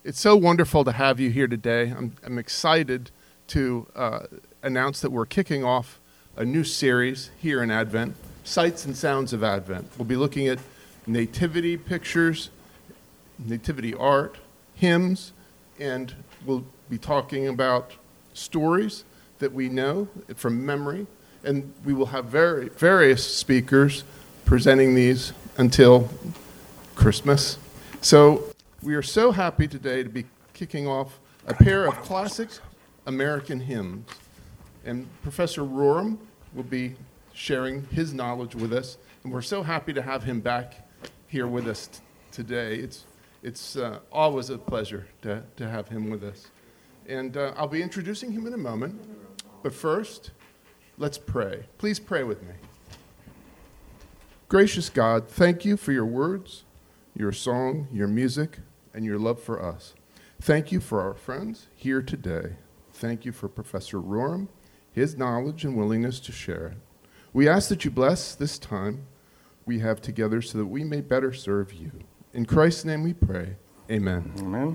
It's so wonderful to have you here today. I'm excited to announce that we're kicking off a new series here in Advent, Sights and Sounds of Advent. We'll be looking at nativity pictures, nativity art, hymns, and we'll be talking about stories that we know from memory, and we will have various speakers presenting these until Christmas. So we are so happy today to be kicking off a pair of classic American hymns. And Professor Roram will be sharing his knowledge with us. And we're so happy to have him back here with us today. It's always a pleasure to have him with us. And I'll be introducing him in a moment. But first, let's pray. Please pray with me. Gracious God, thank you for your words, your song, your music, and your love for us. Thank you for our friends here today. Thank you for Professor Roram, his knowledge and willingness to share it. We ask that you bless this time we have together so that we may better serve you. In Christ's name we pray. Amen. Amen.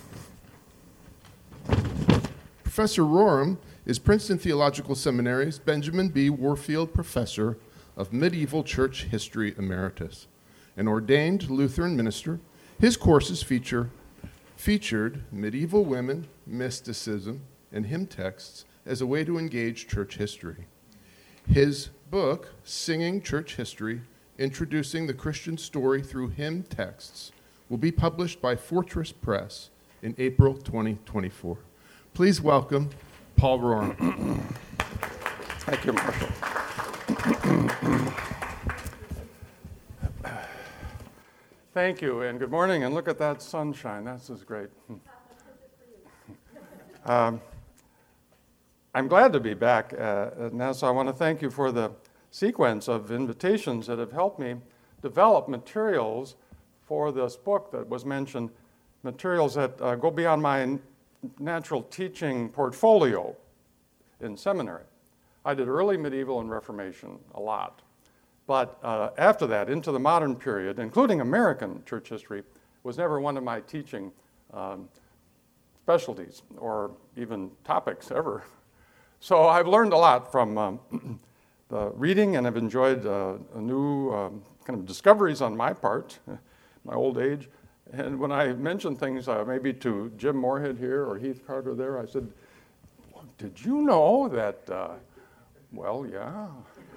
Professor Roram is Princeton Theological Seminary's Benjamin B. Warfield Professor of Medieval Church History Emeritus. An ordained Lutheran minister, his courses featured medieval women, mysticism, and hymn texts as a way to engage church history. His book, Singing Church History, Introducing the Christian Story Through Hymn Texts, will be published by Fortress Press in April 2024. Please welcome Paul Roram. Thank you, Marshall. Thank you, and good morning, and look at that sunshine. This is great. I'm glad to be back now, so I want to thank you for the sequence of invitations that have helped me develop materials for this book that was mentioned, materials that go beyond my natural teaching portfolio in seminary. I did early medieval and Reformation a lot. But after that, into the modern period, including American church history, was never one of my teaching specialties or even topics ever. So I've learned a lot from the reading, and I've enjoyed new kind of discoveries on my part, my old age. And when I mentioned things maybe to Jim Moorhead here or Heath Carter there, I said, did you know that, well, yeah.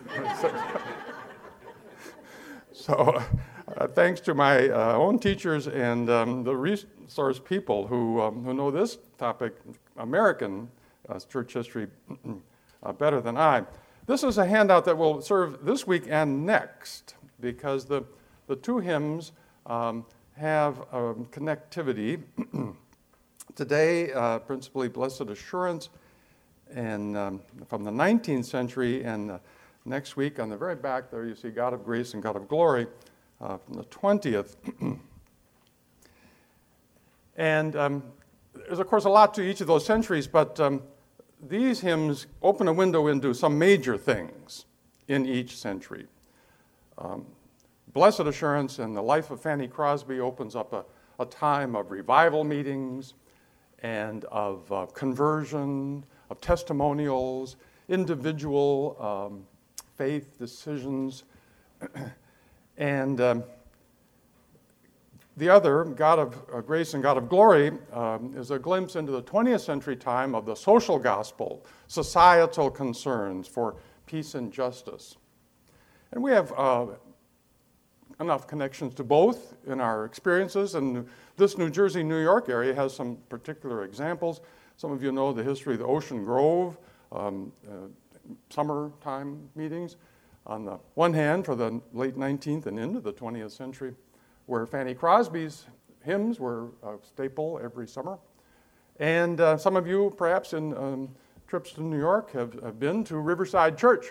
So thanks to my own teachers and the resource people who know this topic, American church history, better than I. This is a handout that will serve this week and next, because the two hymns have connectivity. Today, principally Blessed Assurance, and from the 19th century, and next week, on the very back there, you see God of Grace and God of Glory from the 20th. And there's, of course, a lot to each of those centuries, but these hymns open a window into some major things in each century. Blessed Assurance and the life of Fanny Crosby opens up a time of revival meetings and of conversion, of testimonials, individual faith decisions. And the other, God of Grace and God of Glory, is a glimpse into the 20th century time of the social gospel, societal concerns for peace and justice. And we have enough connections to both in our experiences, and this New Jersey, New York area has some particular examples. Some of you know the history of the Ocean Grove summertime meetings, on the one hand for the late 19th and into the 20th century, where Fanny Crosby's hymns were a staple every summer. And some of you, perhaps in trips to New York, have been to Riverside Church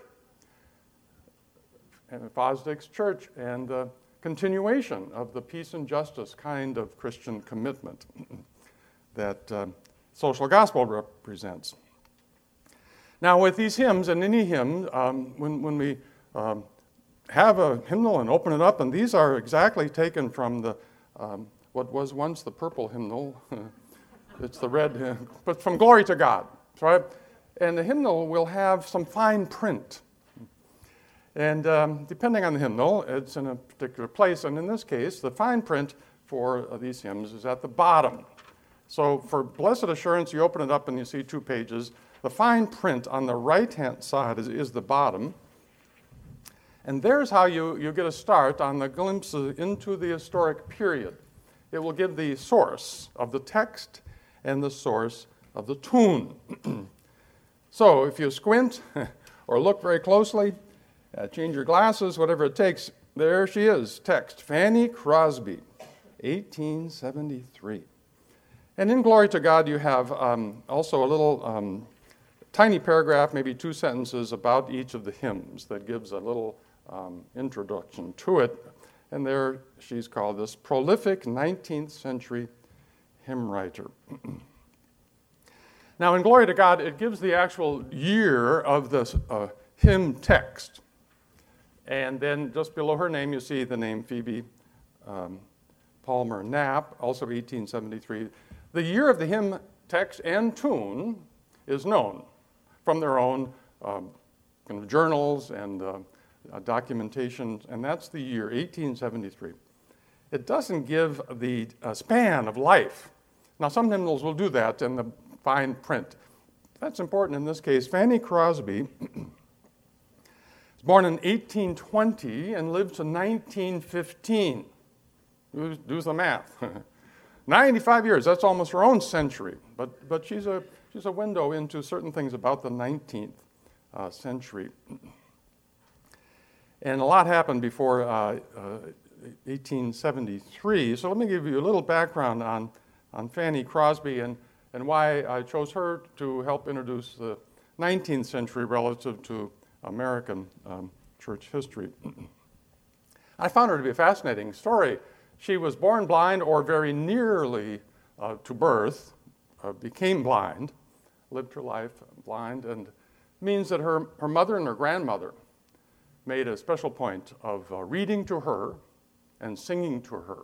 and Fosdick's Church, and the continuation of the peace and justice kind of Christian commitment that social gospel represents. Now, with these hymns, and any hymn, when we have a hymnal and open it up, and these are exactly taken from the what was once the purple hymnal. It's the red, but from Glory to God, right? And the hymnal will have some fine print. And depending on the hymnal, it's in a particular place. And in this case, the fine print for these hymns is at the bottom. So for Blessed Assurance, you open it up and you see 2 pages. The fine print on the right-hand side is the bottom. And there's how you get a start on the glimpse into the historic period. It will give the source of the text and the source of the tune. So if you squint or look very closely, change your glasses, whatever it takes, there she is, text, Fanny Crosby, 1873. And in Glory to God, you have also a little tiny paragraph, maybe 2 sentences about each of the hymns that gives a little introduction to it. And there she's called this prolific 19th century hymn writer. Now, in Glory to God, it gives the actual year of the hymn text. And then just below her name, you see the name Phoebe Palmer Knapp, also 1873. The year of the hymn text and tune is known from their own kind of journals and documentation, and that's the year, 1873. It doesn't give the span of life. Now, some hymnals will do that in the fine print. That's important in this case. Fanny Crosby was born in 1820 and lived to 1915. Do the math. 95 years, that's almost her own century. But she's a window into certain things about the 19th century. And a lot happened before 1873. So let me give you a little background on Fanny Crosby and why I chose her to help introduce the 19th century relative to American church history. I found her to be a fascinating story. She was born blind or very nearly to birth, became blind, lived her life blind, and means that her mother and her grandmother made a special point of reading to her and singing to her.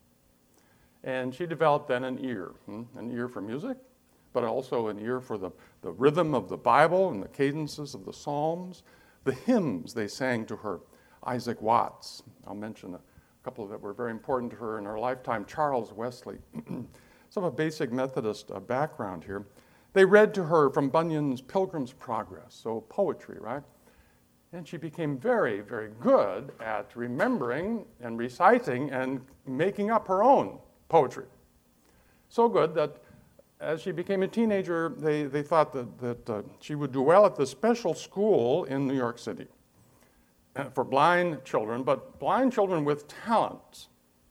And she developed then an ear for music, but also an ear for the rhythm of the Bible and the cadences of the Psalms, the hymns they sang to her. Isaac Watts, I'll mention a couple that were very important to her in her lifetime, Charles Wesley. Some of a basic Methodist background here. They read to her from Bunyan's Pilgrim's Progress, so poetry, right? And she became very, very good at remembering and reciting and making up her own poetry. So good that as she became a teenager, they thought that she would do well at the special school in New York City for blind children, but blind children with talent.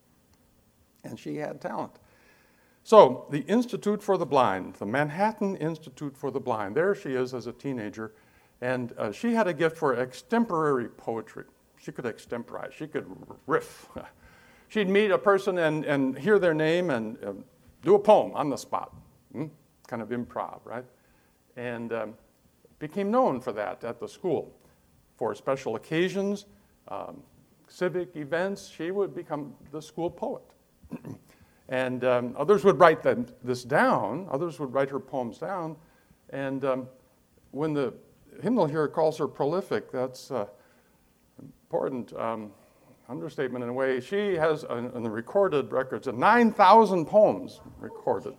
And she had talent. So the Institute for the Blind, the Manhattan Institute for the Blind, there she is as a teenager. And she had a gift for extemporary poetry. She could extemporize. She could riff. She'd meet a person and hear their name and do a poem on the spot. Kind of improv, right? And became known for that at the school. For special occasions, civic events, she would become the school poet. And others would write this down. Others would write her poems down. And when the hymnal here calls her prolific, that's important understatement in a way. She has, in the recorded records, 9,000 poems recorded.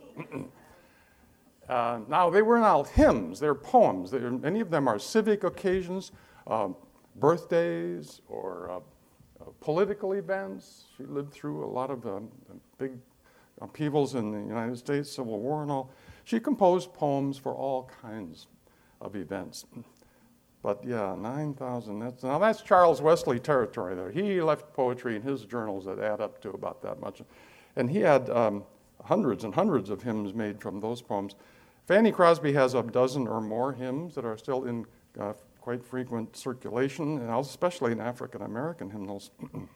Now, they were not hymns, they're poems. Many of them are civic occasions, birthdays, or political events. She lived through a lot of big upheavals in the United States, Civil War and all. She composed poems for all kinds of events. But yeah, 9,000, that's Charles Wesley territory there. He left poetry in his journals that add up to about that much. And he had hundreds and hundreds of hymns made from those poems. Fanny Crosby has a dozen or more hymns that are still in quite frequent circulation, and especially in African American hymnals.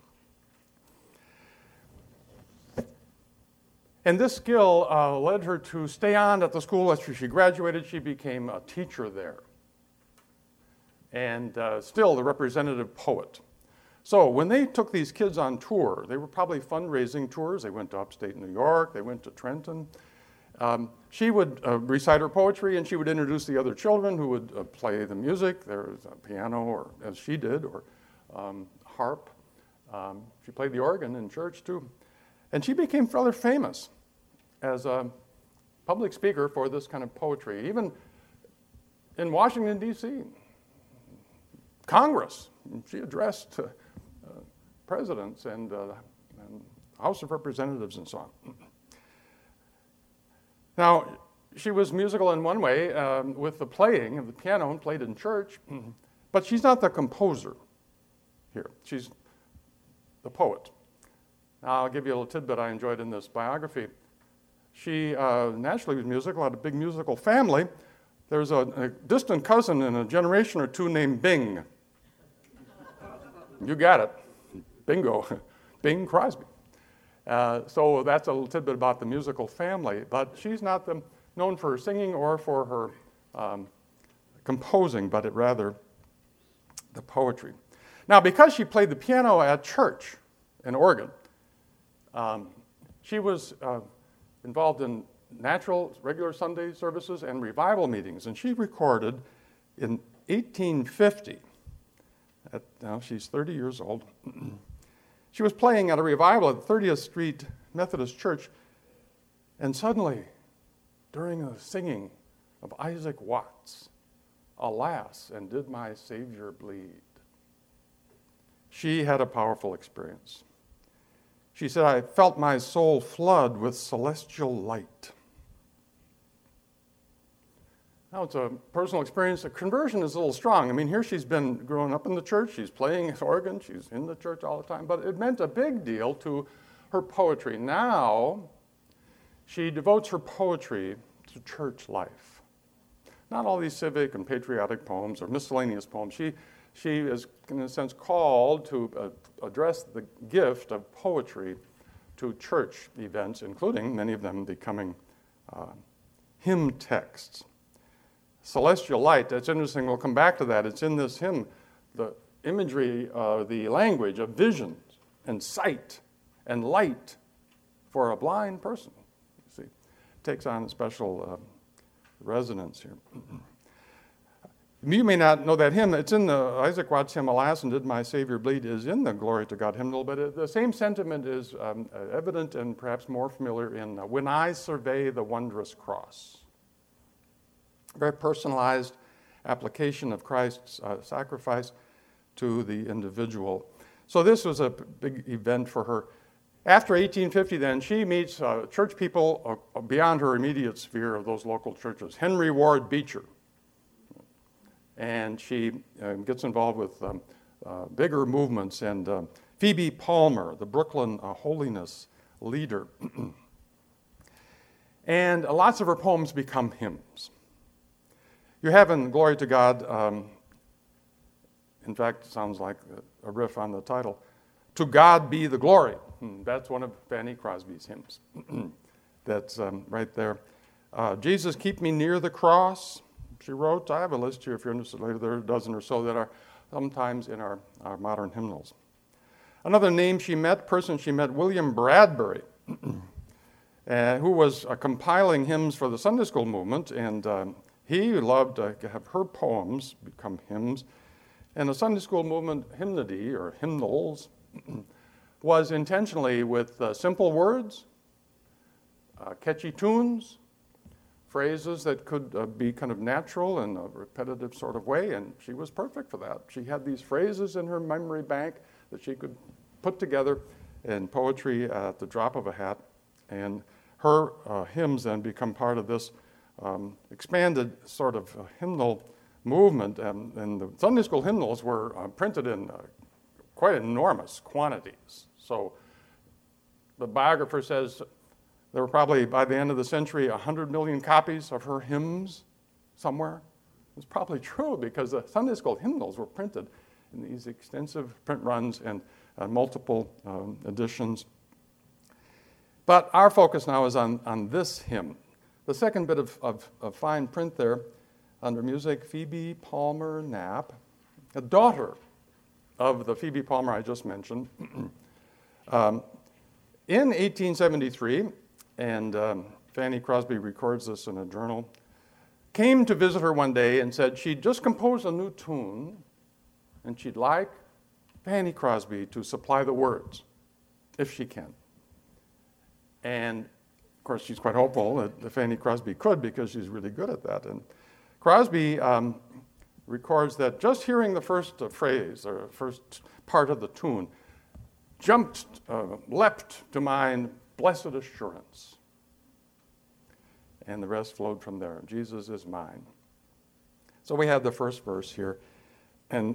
And this skill led her to stay on at the school. After she graduated, she became a teacher there, and still the representative poet. So when they took these kids on tour, they were probably fundraising tours. They went to upstate New York. They went to Trenton. She would recite her poetry, and she would introduce the other children who would play the music. There was a piano, or as she did, or harp. She played the organ in church, too. And she became rather famous as a public speaker for this kind of poetry, even in Washington, D.C., Congress. She addressed presidents and House of Representatives and so on. Now, she was musical in one way with the playing of the piano and played in church, but she's not the composer here. She's the poet. Now, I'll give you a little tidbit I enjoyed in this biography. She naturally was musical, had a big musical family. There's a distant cousin in a generation or two named Bing. You got it. Bingo. Bing Crosby. So that's a little tidbit about the musical family. But she's not known for her singing or for her composing, but rather the poetry. Now, because she played the piano at church and organ, she was involved in natural, regular Sunday services and revival meetings. And she recorded in 1850, now she's 30 years old, she was playing at a revival at 30th Street Methodist Church, and suddenly, during the singing of Isaac Watts, "Alas, and did my Savior bleed?" she had a powerful experience. She said, "I felt my soul flood with celestial light." Now, it's a personal experience. The conversion is a little strong. I mean, here she's been growing up in the church. She's playing organ. She's in the church all the time. But it meant a big deal to her poetry. Now, she devotes her poetry to church life. Not all these civic and patriotic poems or miscellaneous poems. She is, in a sense, called to address the gift of poetry to church events, including many of them becoming hymn texts. Celestial light, that's interesting. We'll come back to that. It's in this hymn, the imagery, the language of visions and sight and light for a blind person. You see, it takes on a special resonance here. You may not know that hymn. It's in the Isaac Watts hymn, "Alas, and did my Savior bleed," is in the Glory to God hymnal, but the same sentiment is evident and perhaps more familiar in "When I Survey the Wondrous Cross." Very personalized application of Christ's sacrifice to the individual. So this was a big event for her. After 1850, then, she meets church people beyond her immediate sphere of those local churches. Henry Ward Beecher. And she gets involved with bigger movements. And Phoebe Palmer, the Brooklyn holiness leader. And lots of her poems become hymns. You have in Glory to God, in fact, it sounds like a riff on the title, "To God Be the Glory." That's one of Fanny Crosby's hymns. That's right there. "Jesus, Keep Me Near the Cross," she wrote. I have a list here if you're interested later. There are a dozen or so that are sometimes in our modern hymnals. Another person she met, William Bradbury, who was compiling hymns for the Sunday school movement, and he loved to have her poems become hymns. And the Sunday school movement hymnody, or hymnals, was intentionally with simple words, catchy tunes, phrases that could be kind of natural in a repetitive sort of way, and she was perfect for that. She had these phrases in her memory bank that she could put together in poetry at the drop of a hat, and her hymns then become part of this expanded sort of hymnal movement, and the Sunday school hymnals were printed in quite enormous quantities. So the biographer says there were probably, by the end of the century, 100 million copies of her hymns somewhere. It's probably true because the Sunday school hymnals were printed in these extensive print runs and multiple editions. But our focus now is on this hymn. The second bit of fine print there under music, Phoebe Palmer Knapp, a daughter of the Phoebe Palmer I just mentioned. In 1873, and Fanny Crosby records this in a journal, came to visit her one day and said she'd just composed a new tune and she'd like Fanny Crosby to supply the words, if she can. And, of course, she's quite hopeful that Fanny Crosby could because she's really good at that. And Crosby records that just hearing the first phrase or first part of the tune leapt to mind, blessed assurance. And the rest flowed from there. Jesus is mine. So we have the first verse here. And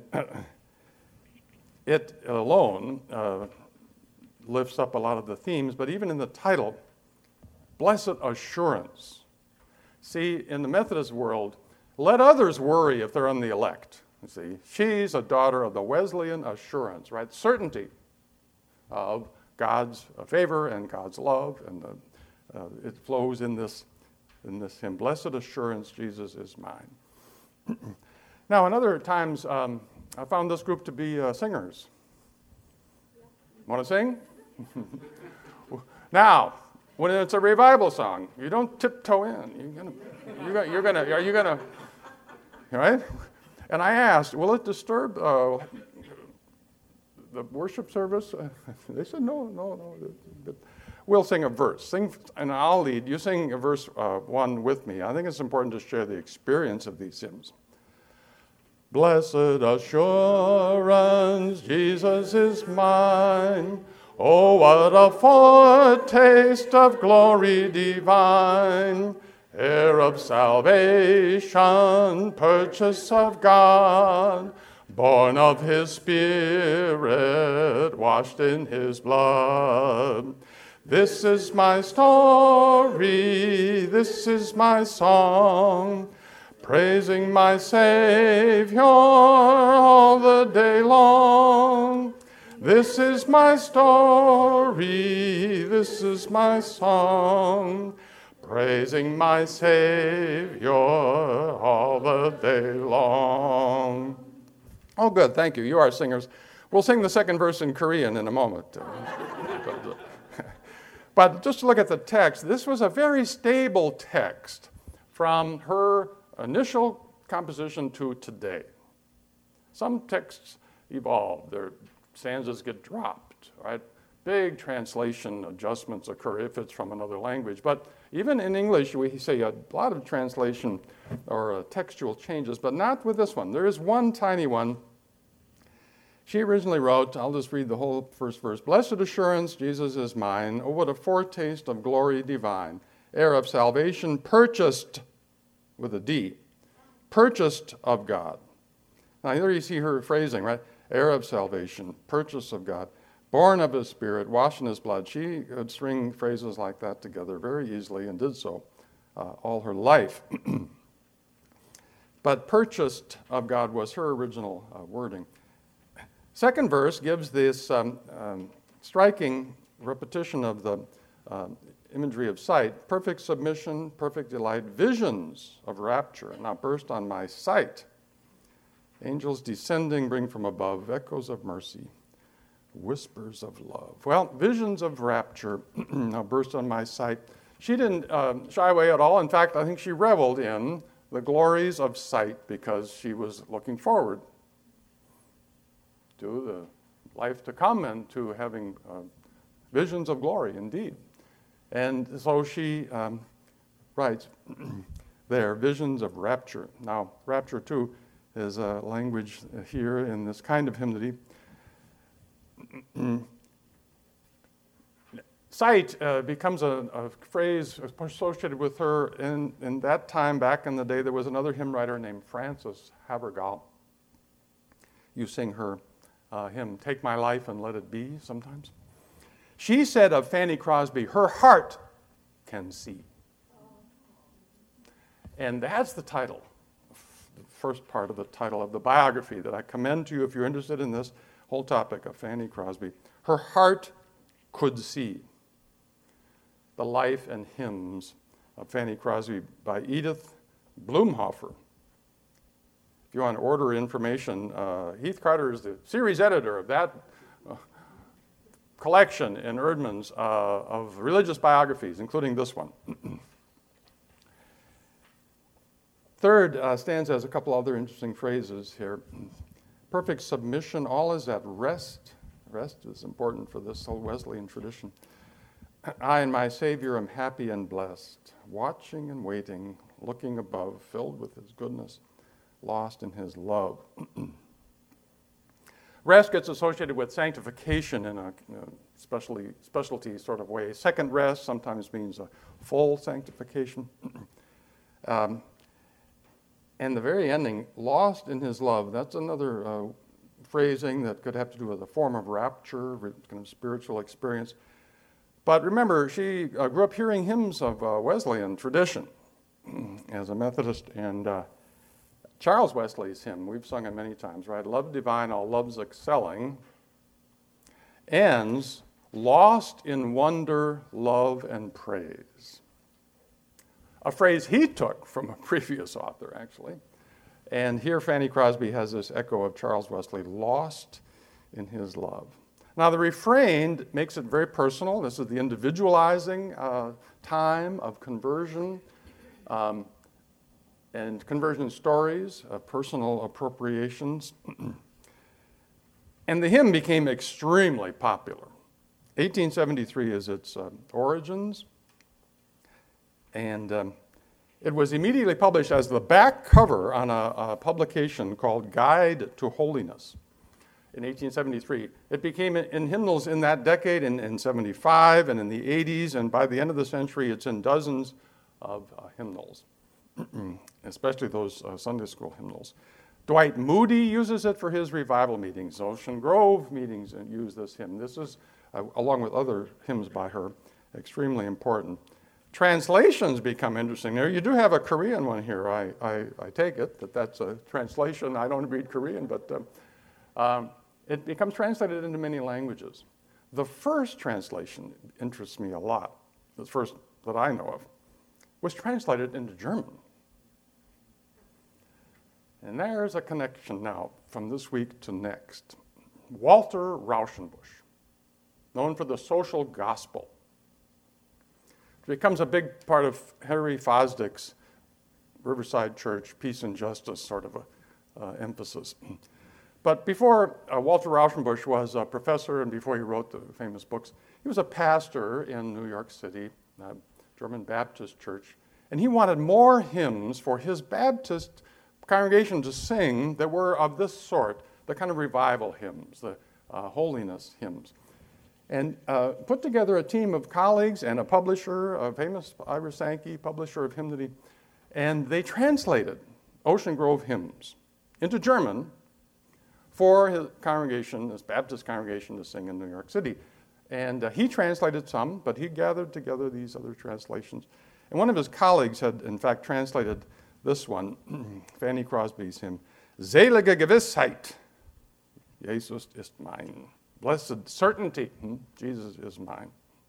it alone lifts up a lot of the themes, but even in the title, blessed assurance. See, in the Methodist world, let others worry if they're on the elect. You see, she's a daughter of the Wesleyan assurance, right? Certainty of God's favor and God's love, and it flows in this hymn, blessed assurance, Jesus is mine. Now, in other times, I found this group to be singers. Want to sing? Now, when it's a revival song, you don't tiptoe in. Are you gonna, right? And I asked, will it disturb the worship service? They said, no. We'll sing a verse. And I'll lead. You sing a verse 1 with me. I think it's important to share the experience of these hymns. Blessed assurance, Jesus is mine. Oh, what a foretaste of glory divine. Heir of salvation, purchase of God. Born of his Spirit, washed in his blood. This is my story, this is my song, praising my Savior all the day long. This is my story, this is my song, praising my Savior all the day long. Oh, good, thank you. You are singers. We'll sing the second verse in Korean in a moment. But just to look at the text, this was a very stable text from her initial composition to today. Some texts evolve. Their stanzas get dropped, right? Big translation adjustments occur if it's from another language. But even in English, we see a lot of translation or textual changes, but not with this one. There is one tiny one. She originally wrote, I'll just read the whole first verse. Blessed assurance, Jesus is mine. Oh, what a foretaste of glory divine. Heir of salvation, purchased, with a D, purchased of God. Now, there you see her phrasing, right? Heir of salvation, purchase of God, born of his Spirit, washed in his blood. She could string phrases like that together very easily and did so all her life. But purchased of God was her original wording. Second verse gives this striking repetition of the imagery of sight. Perfect submission, perfect delight, visions of rapture now burst on my sight. Angels descending bring from above echoes of mercy, whispers of love. Well, visions of rapture now burst on my sight. She didn't shy away at all. In fact, I think she reveled in the glories of sight because she was looking forward to the life to come and to having visions of glory indeed. And so she writes there, visions of rapture. Now, rapture too is a language here in this kind of hymnody. Sight becomes a phrase associated with her. In that time, back in the day, there was another hymn writer named Frances Havergal. You sing her hymn, Take My Life and Let It Be, sometimes. She said of Fanny Crosby, her heart can see. And that's the title, the first part of the title of the biography that I commend to you if you're interested in this whole topic of Fanny Crosby. Her heart could see. The Life and Hymns of Fanny Crosby by Edith Blumhofer. If you want to order information, Heath Carter is the series editor of that collection in Eerdmans of religious biographies, including this one. Third stanza has a couple other interesting phrases here. Perfect submission, all is at rest. Rest is important for this whole Wesleyan tradition. I and my Savior am happy and blessed, watching and waiting, looking above, filled with his goodness, lost in his love. Rest gets associated with sanctification in a specialty sort of way. Second rest sometimes means a full sanctification. And the very ending, lost in his love, that's another phrasing that could have to do with a form of rapture, kind of spiritual experience. But remember, she grew up hearing hymns of Wesleyan tradition as a Methodist, and Charles Wesley's hymn, we've sung it many times, right? Love divine, all loves excelling, ends, lost in wonder, love, and praise. A phrase he took from a previous author, actually. And here Fanny Crosby has this echo of Charles Wesley, lost in his love. Now the refrain makes it very personal. This is the individualizing time of conversion and conversion stories, personal appropriations. And the hymn became extremely popular. 1873 is its origins. And it was immediately published as the back cover on a publication called Guide to Holiness in 1873. It became in hymnals in that decade, in 75 and in the 80s, and by the end of the century, it's in dozens of hymnals, especially those Sunday school hymnals. Dwight Moody uses it for his revival meetings. Ocean Grove meetings use this hymn. This is, along with other hymns by her, extremely important. Translations become interesting there. You do have a Korean one here. I take it that that's a translation. I don't read Korean, but it becomes translated into many languages. The first translation interests me a lot, the first that I know of, was translated into German. And there's a connection now from this week to next. Walter Rauschenbusch, known for the social gospel. It becomes a big part of Harry Fosdick's Riverside Church, peace and justice sort of emphasis. But before Walter Rauschenbusch was a professor and before he wrote the famous books, he was a pastor in New York City, a German Baptist church, and he wanted more hymns for his Baptist congregation to sing that were of this sort, the kind of revival hymns, the holiness hymns. And put together a team of colleagues and a publisher, a famous Ira Sankey, publisher of hymnody, and they translated Ocean Grove hymns into German for his congregation, his Baptist congregation, to sing in New York City. And he translated some, but he gathered together these other translations. And one of his colleagues had, in fact, translated this one, Fanny Crosby's hymn, Selige Gewissheit, Jesus ist mein. Blessed certainty, Jesus is mine.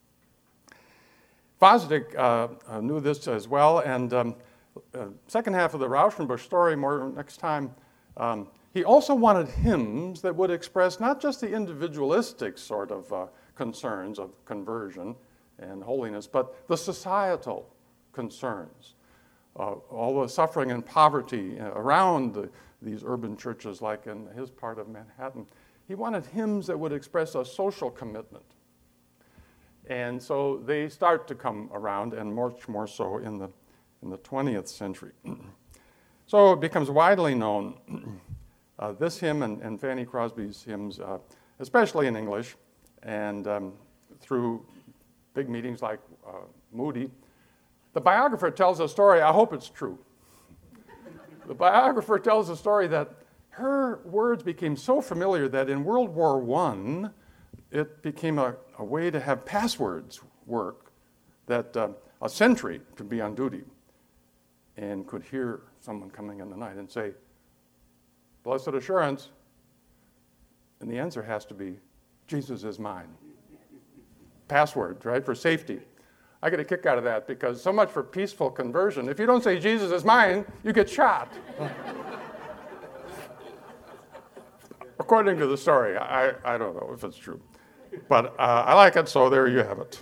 Fosdick knew this as well, and second half of the Rauschenbusch story, more next time, he also wanted hymns that would express not just the individualistic sort of concerns of conversion and holiness, but the societal concerns, all the suffering and poverty around these urban churches, like in his part of Manhattan. He wanted hymns that would express a social commitment. And so they start to come around, and much more so in the 20th century. So it becomes widely known, this hymn and Fanny Crosby's hymns, especially in English, and through big meetings like Moody. The biographer tells a story, I hope it's true. The biographer tells a story that her words became so familiar that in World War I, it became a way to have passwords work, that a sentry could be on duty and could hear someone coming in the night and say, blessed assurance, and the answer has to be, Jesus is mine. Password, right, for safety. I get a kick out of that because so much for peaceful conversion. If you don't say Jesus is mine, you get shot. according to the story. I don't know if it's true. But I like it, so there you have it.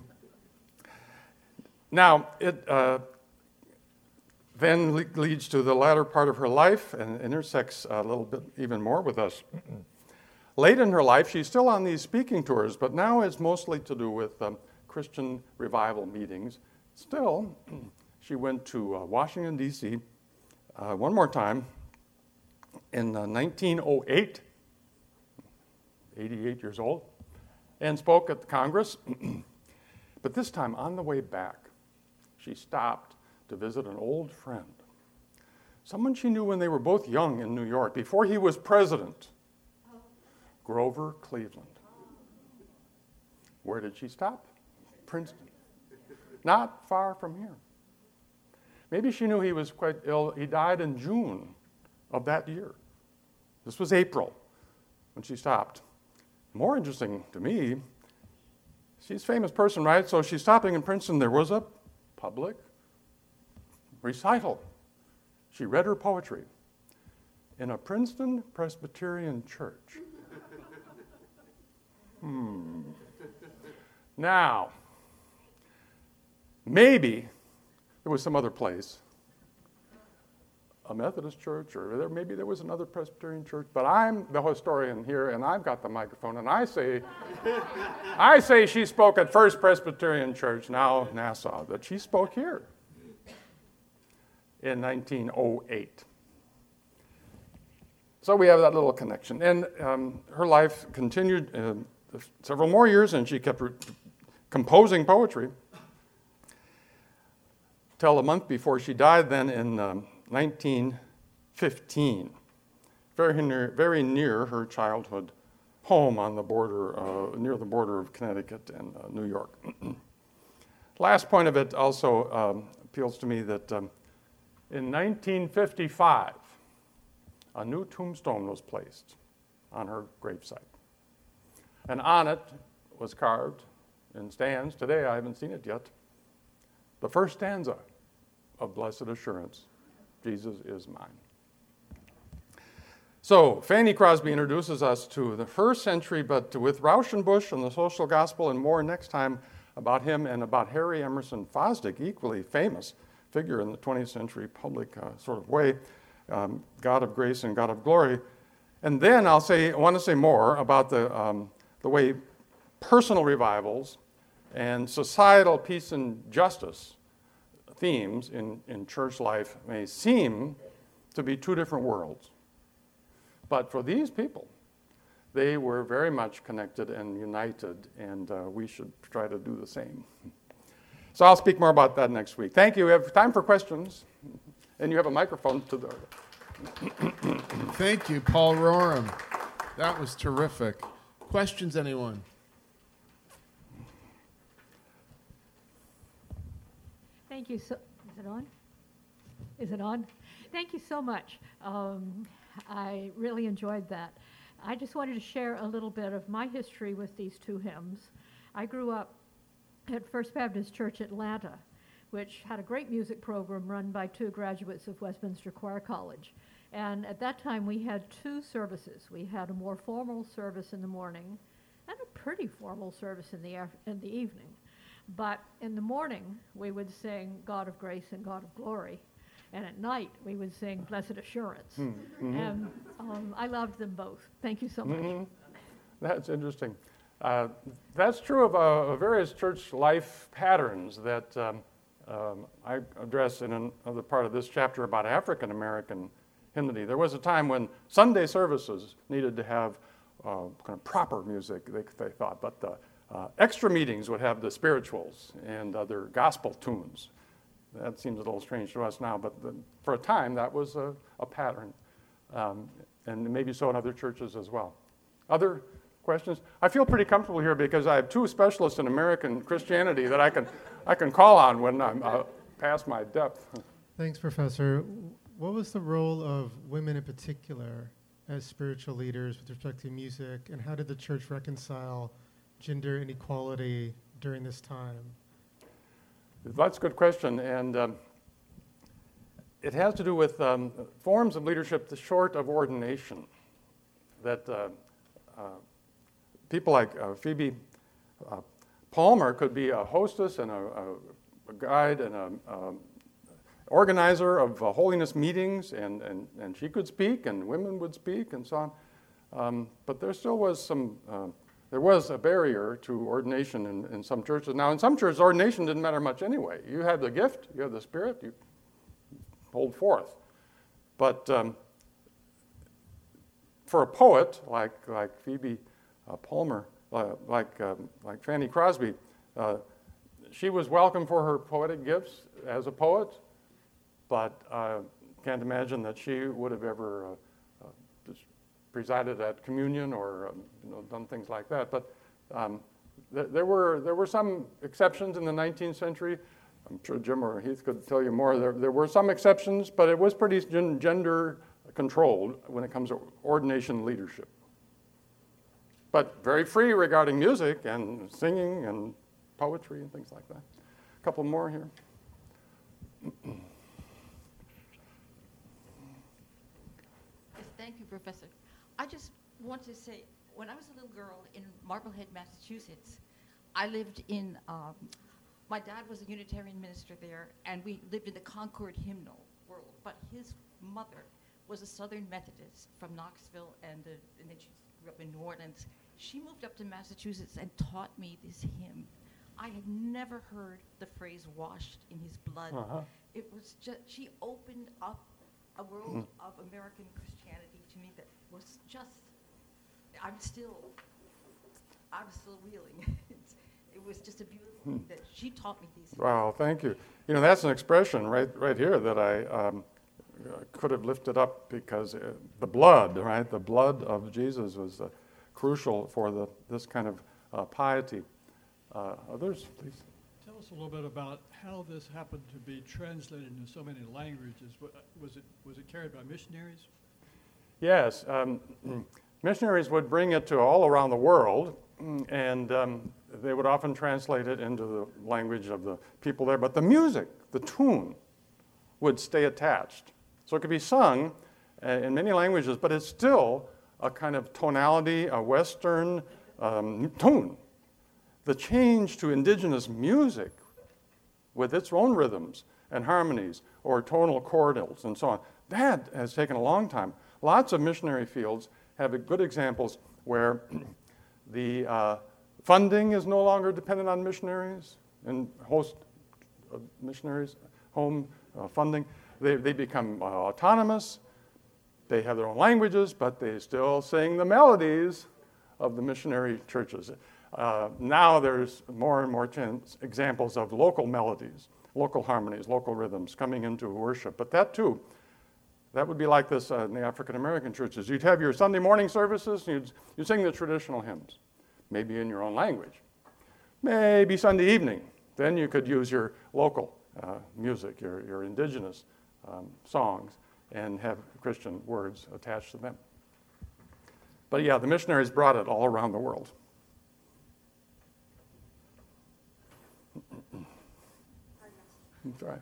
Now, it then leads to the latter part of her life and intersects a little bit even more with us. Late in her life, she's still on these speaking tours, but now it's mostly to do with Christian revival meetings. Still, she went to Washington, D.C. One more time in 1908, 88 years old, and spoke at the Congress. But this time, on the way back, she stopped to visit an old friend, someone she knew when they were both young in New York, before he was president, Grover Cleveland. Where did she stop? Princeton. Not far from here. Maybe she knew he was quite ill. He died in June of that year. This was April when she stopped. More interesting to me, she's a famous person, right? So she's stopping in Princeton. There was a public recital. She read her poetry in a Princeton Presbyterian church. Now, maybe there was some other place, a Methodist church, or maybe there was another Presbyterian church, but I'm the historian here, and I've got the microphone, and I say she spoke at First Presbyterian Church, now Nassau, that she spoke here in 1908. So we have that little connection. And her life continued several more years, and she kept composing poetry till a month before she died, then in 1915, very near her childhood home on the border, near the border of Connecticut and New York. Last point of it also appeals to me that in 1955, a new tombstone was placed on her gravesite. And on it was carved and stands, today I haven't seen it yet, the first stanza of Blessed Assurance, Jesus is mine. So Fanny Crosby introduces us to the first century, but with Rauschenbusch and the social gospel and more next time about him and about Harry Emerson Fosdick, equally famous figure in the 20th century public sort of way, God of grace and God of glory. And then I want to say more about the way personal revivals and societal peace and justice themes in church life may seem to be two different worlds. But for these people, they were very much connected and united, and we should try to do the same. So I'll speak more about that next week. Thank you. We have time for questions, and you have a microphone to the... Thank you, Paul Roram. That was terrific. Questions, anyone? Thank you. Is it on? Is it on? Thank you so much. I really enjoyed that. I just wanted to share a little bit of my history with these two hymns. I grew up at First Baptist Church Atlanta, which had a great music program run by two graduates of Westminster Choir College. And at that time, we had two services. We had a more formal service in the morning and a pretty formal service in the evening. But in the morning, we would sing God of Grace and God of Glory. And at night, we would sing Blessed Assurance. Mm-hmm. And I loved them both. Thank you so much. Mm-hmm. That's interesting. That's true of various church life patterns that I address in another part of this chapter about African American hymnody. There was a time when Sunday services needed to have kind of proper music, they thought, but the extra meetings would have the spirituals and other gospel tunes. That seems a little strange to us now, but for a time that was a pattern, and maybe so in other churches as well. Other questions? I feel pretty comfortable here because I have two specialists in American Christianity that I can call on when I'm past my depth. Thanks, Professor. What was the role of women in particular as spiritual leaders with respect to music, and how did the church reconcile gender inequality during this time? That's a good question, and it has to do with forms of leadership short of ordination. that people like Phoebe Palmer could be a hostess and a guide and a organizer of holiness meetings, and she could speak, and women would speak, and so on. But there still was there was a barrier to ordination in some churches. Now, in some churches, ordination didn't matter much anyway. You had the gift, you had the Spirit, you hold forth. But for a poet like Phoebe Palmer, like Fanny Crosby, she was welcome for her poetic gifts as a poet, but I can't imagine that she would have ever presided at communion or done things like that. But there were some exceptions in the 19th century. I'm sure Jim or Heath could tell you more. There were some exceptions, but it was pretty gender controlled when it comes to ordination leadership. But very free regarding music and singing and poetry and things like that. A couple more here. Yes, thank you, Professor. I just want to say, when I was a little girl in Marblehead, Massachusetts, I lived in, my dad was a Unitarian minister there, and we lived in the Concord hymnal world, but his mother was a Southern Methodist from Knoxville, and then she grew up in New Orleans. She moved up to Massachusetts and taught me this hymn. I had never heard the phrase washed in his blood. Uh-huh. It was just, she opened up a world of American Christianity to me that was just, I'm still reeling. It was just a beautiful thing that she taught me these things. Wow, thank you. That's an expression right here that I could have lifted up, because the blood, right? The blood of Jesus was crucial for this kind of piety. Others, please. Tell us a little bit about how this happened to be translated into so many languages. Was it carried by missionaries? Yes, missionaries would bring it to all around the world, and they would often translate it into the language of the people there. But the music, the tune, would stay attached. So it could be sung in many languages, but it's still a kind of tonality, a Western tune. The change to indigenous music with its own rhythms and harmonies, or tonal chordals and so on, that has taken a long time. Lots of missionary fields have good examples where the funding is no longer dependent on missionaries and host missionaries, home funding. They become autonomous. They have their own languages, but they still sing the melodies of the missionary churches. Now there's more and more examples of local melodies, local harmonies, local rhythms coming into worship. But that too, that would be like this in the African American churches. You'd have your Sunday morning services, and you'd sing the traditional hymns, maybe in your own language. Maybe Sunday evening, then you could use your local music, your indigenous songs, and have Christian words attached to them. But yeah, the missionaries brought it all around the world. That's right.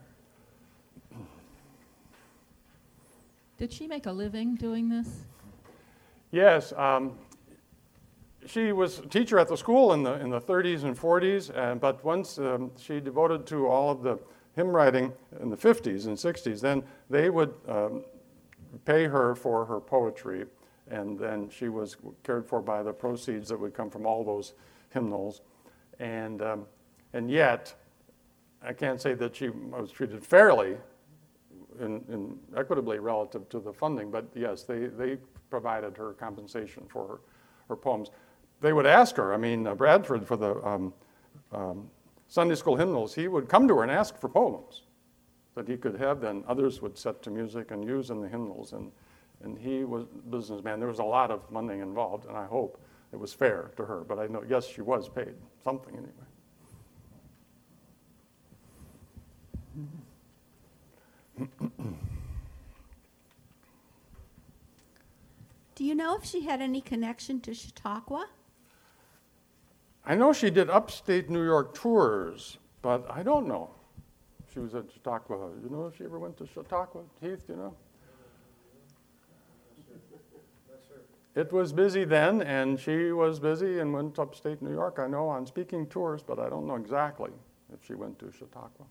Did she make a living doing this? Yes, she was a teacher at the school in the 30s and 40s, but once she devoted to all of the hymn writing in the 50s and 60s, then they would pay her for her poetry, and then she was cared for by the proceeds that would come from all those hymnals. And yet, I can't say that she was treated fairly and equitably relative to the funding, but yes, they provided her compensation for her poems. They would ask her, Bradford, for the Sunday school hymnals, he would come to her and ask for poems that he could have, then others would set to music and use in the hymnals. And he was a businessman. There was a lot of money involved, and I hope it was fair to her. But I know, yes, she was paid something anyway. Do you know if she had any connection to Chautauqua? I know she did upstate New York tours, but I don't know. She was at Chautauqua. You know if she ever went to Chautauqua? Heath, do you know? it was busy then, and she was busy and went upstate New York, I know, on speaking tours, but I don't know exactly if she went to Chautauqua.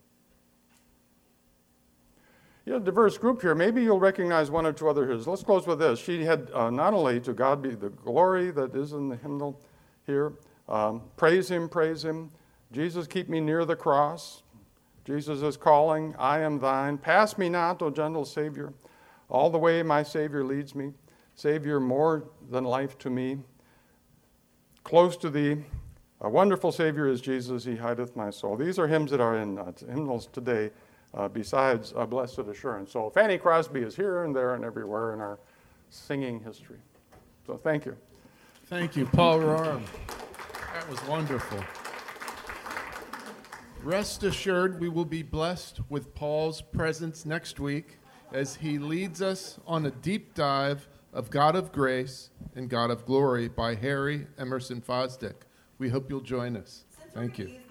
You have a diverse group here. Maybe you'll recognize one or two other hymns. Let's close with this. She had not only "To God Be the Glory" that is in the hymnal here, praise Him, Jesus keep me near the cross, Jesus is calling, I am thine, pass me not, O gentle Savior, all the way my Savior leads me, Savior more than life to me, close to thee, a wonderful Savior is Jesus, he hideth my soul. These are hymns that are in hymnals today, besides Blessed Assurance. So Fanny Crosby is here and there and everywhere in our singing history. So thank you. Thank you, Paul Roram. That was wonderful. Rest assured, we will be blessed with Paul's presence next week as he leads us on a deep dive of God of Grace and God of Glory by Harry Emerson Fosdick. We hope you'll join us. Thank you.